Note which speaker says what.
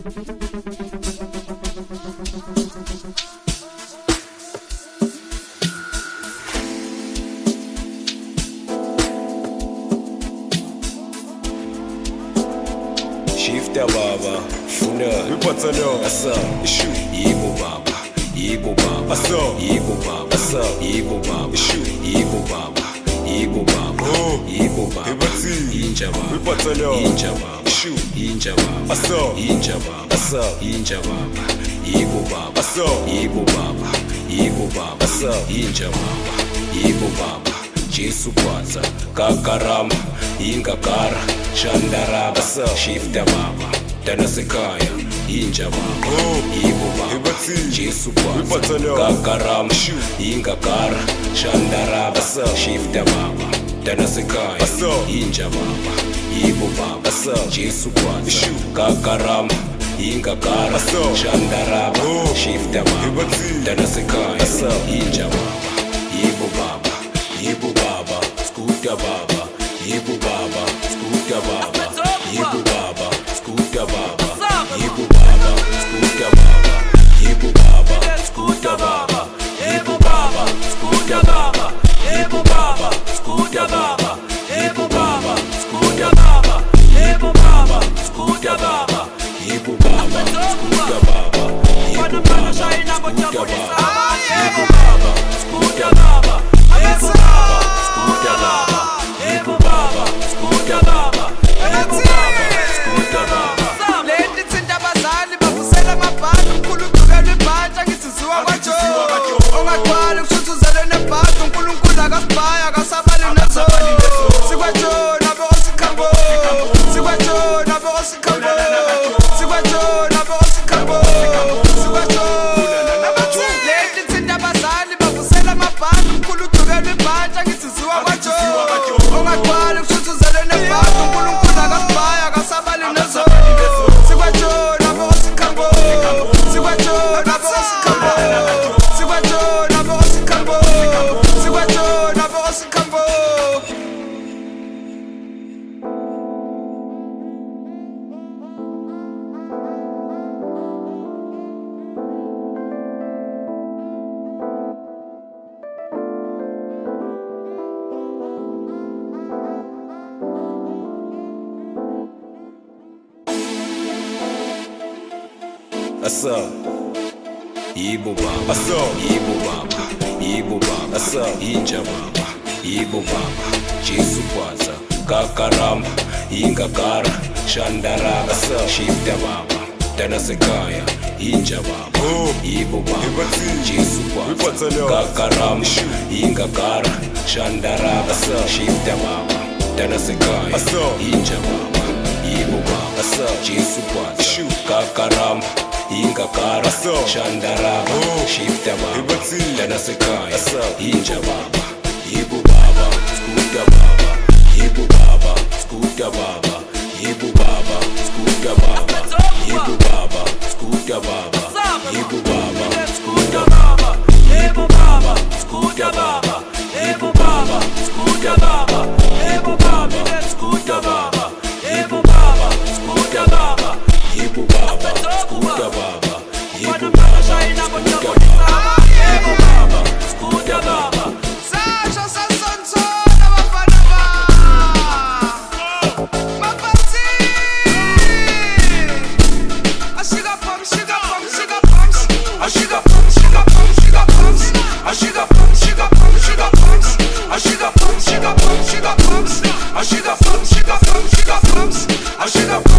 Speaker 1: Shifter baba, funa,
Speaker 2: Wipatano,
Speaker 1: asa,
Speaker 2: Ishu,
Speaker 1: Igbo baba, Igbo baba,
Speaker 2: Asa,
Speaker 1: Igbo baba,
Speaker 2: Asa,
Speaker 1: Igbo baba,
Speaker 2: Ishu,
Speaker 1: Igbo baba, Igbo baba,
Speaker 2: Oh,
Speaker 1: Igbo baba,
Speaker 2: Ibati,
Speaker 1: Inja baba,
Speaker 2: Wipatano,
Speaker 1: Inja baba,
Speaker 2: Ishu,
Speaker 1: Inja baba,
Speaker 2: Asa,
Speaker 1: Inja baba,
Speaker 2: Asa,
Speaker 1: Inja baba, Igbo baba,
Speaker 2: Asa,
Speaker 1: Igbo baba, Igbo baba,
Speaker 2: Asa,
Speaker 1: Inja baba, Igbo baba, Jesu kwanza, kakarama, ingakara, shandaraba,
Speaker 2: Asa,
Speaker 1: shifter baba, tanasekaya, inja baba,
Speaker 2: Oh,
Speaker 1: Igbo baba,
Speaker 2: Ibati,
Speaker 1: Jesu kwanza,
Speaker 2: Wipatano,
Speaker 1: kakarama,
Speaker 2: Ishu,
Speaker 1: ingakara, shandaraba,
Speaker 2: Asa,
Speaker 1: shifter baba, tanasekaya,
Speaker 2: Asa,
Speaker 1: inja baba, Igbo baba,
Speaker 2: Asa,
Speaker 1: Jesu kwanza,
Speaker 2: Ishu,
Speaker 1: kakarama, ingakara,
Speaker 2: Asa,
Speaker 1: shandaraba,
Speaker 2: Oh,
Speaker 1: shifter baba,
Speaker 2: Ibati,
Speaker 1: tanasekaya,
Speaker 2: Asa,
Speaker 1: inja baba, Igbo baba, Igbo baba, scooter baba, Igbo baba, scooter baba, Igbo baba, scooter baba, Igbo baba, scooter baba, Igbo baba, scooter baba, Igbo baba, scooter baba, Igbo baba, scooter baba, Igbo baba, scooter baba, Igbo baba, scooter baba, Igbo baba, scooter baba, Igbo baba, scooter baba, Igbo baba, scooter baba, Igbo baba, scooter baba, Igbo baba, scooter baba, Igbo baba, scooter baba.
Speaker 3: Leti thinta abazali bavusela amabhadi uNkulunkulu udukelwe ibhaja ngithiziwa kwaJoe ongaqwali kushuthuzelwe nebhadi uNkulunkulu akasibhaya akasabali nezoni sikwaJoe nabe osikhambo sikwaJoe nabe osikhambo sikwaJoe nabe osikhambo sikwaJoe leti thinta abazali bavusela amabhadi uNkulunkulu udukelwe ibhaja ngithiziwa kwaJoe ongaqwali kushuthuzelwe nebhadi uNkulunkulu akasibhaya akasabali nezoni sikwaJoe nabe osikhambo sikwaJoe nabe osikhambo sikwaJoe nabe osikhambo sikwaJoe nabe osikhambo.
Speaker 2: Asa,
Speaker 1: Igbo baba,
Speaker 2: Asa,
Speaker 1: Igbo baba, Igbo baba,
Speaker 2: Asa,
Speaker 1: inja baba, Igbo baba, Jesu kwanza, kakarama, ingakara, shandaraba, shifter baba, tanasekaya, inja baba,
Speaker 2: Oh,
Speaker 1: Igbo baba,
Speaker 2: Ibati,
Speaker 1: Jesu kwanza,
Speaker 2: Wipatano,
Speaker 1: kakarama,
Speaker 2: Ishu,
Speaker 1: ingakara, shandaraba, shifter baba, tanasekaya,
Speaker 2: Asa,
Speaker 1: inja baba, Igbo baba,
Speaker 2: Asa,
Speaker 1: Jesu kwanza,
Speaker 2: Ishu,
Speaker 1: kakarama, ingakara,
Speaker 2: Asa,
Speaker 1: shandaraba,
Speaker 2: Oh,
Speaker 1: shifter baba,
Speaker 2: Ibati,
Speaker 1: tanasekaya,
Speaker 2: Asa,
Speaker 1: inja baba, Igbo baba, scooter baba, Igbo baba, scooter baba, Igbo baba, scooter baba, Igbo baba, scooter baba, Igbo baba, scooter baba, Igbo baba, scooter baba, Igbo baba, scooter baba, Igbo baba, scooter baba, Igbo baba, scooter baba, Igbo baba, scooter baba, Igbo baba, scooter baba, Igbo baba, scooter baba.
Speaker 3: Sasha Sansonsona bafana ba Mapati Ashiga pump, shiga pump, shiga pumps Ashiga pump, shiga pump, shiga pumps Ashiga pump, shiga pump, shiga pumps Ashiga pump, shiga pump, shiga pumps Ashiga pump, shiga pump, shiga pumps Ashiga pump